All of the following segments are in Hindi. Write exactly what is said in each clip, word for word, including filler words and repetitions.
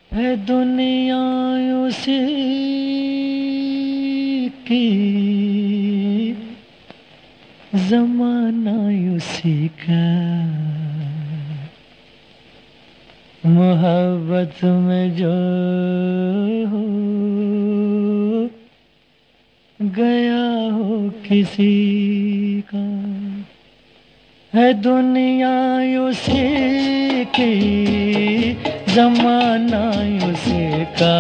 है दुनिया उसी की, जमाना उसी का, मोहब्बत में जो हो गया हो किसी का। है दुनिया उसी की, जमाना उसी का,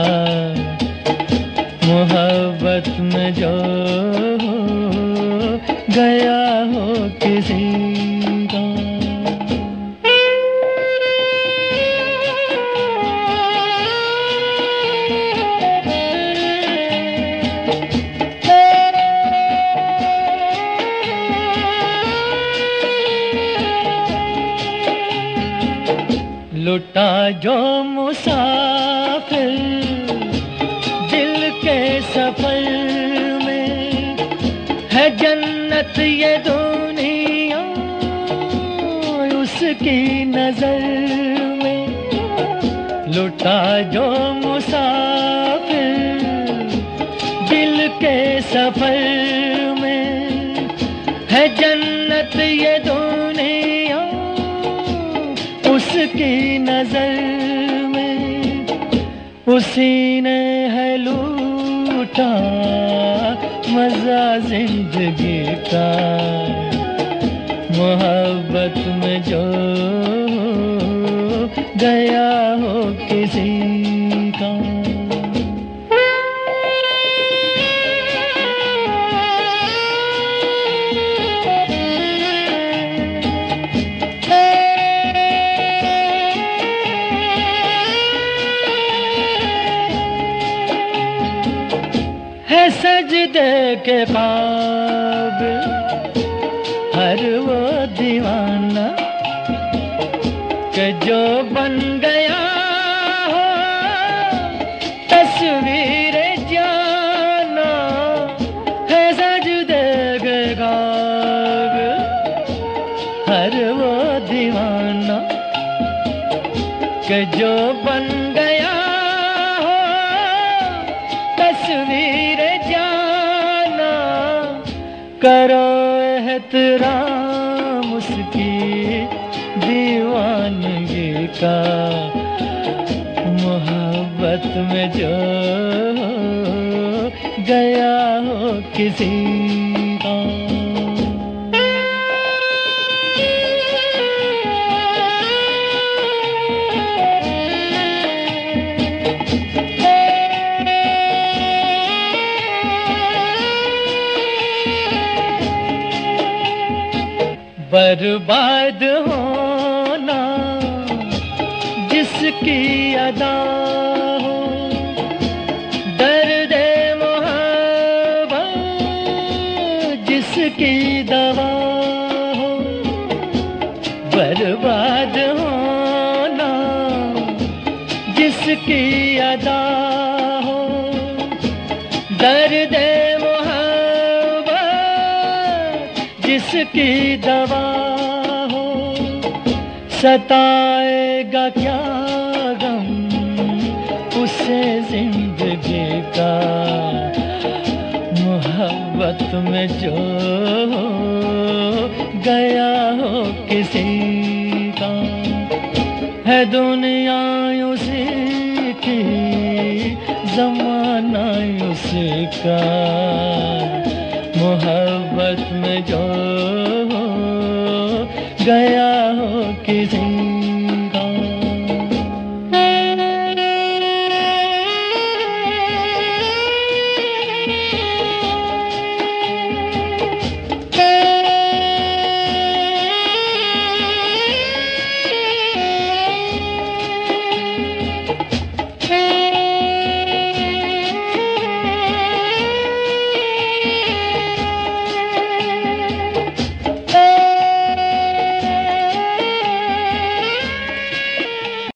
मोहब्बत में जो हो गया हो किसी का। लुटा जो मुसाफिर दिल के सफर में, है जन्नत ये दुनिया उसकी नजर में। लुटा जो मुसाफिर दिल के सफर में, है जन्नत ये दुनिया उसकी नजर में। उसी ने है लूटा मजा जिंदगी का, मोहब्बत में जो गया हो किसी का। है सजदे के काबिल हर वो दीवाना, कि जो बन गया हो तस्वीर जाना। है सजदे के काबिल हर वो दीवाना, कि जो बन गया हो तस्वीर जाना। करो एहतराम उसकी दीवानगी का, मोहब्बत में जो गया हो किसी का। बर्बाद होना जिसकी अदा हो, दर्द मोहब्बत जिसकी दवा हो। बर्बाद होना जिसकी अदा हो, दर्द जिसकी दवा हो। सताएगा क्या गम उसे जिंदगी का, मोहब्बत में जो गया हो किसी का। है दुनिया उसी की, जमाना उसी का, मोहब्बत में जो गया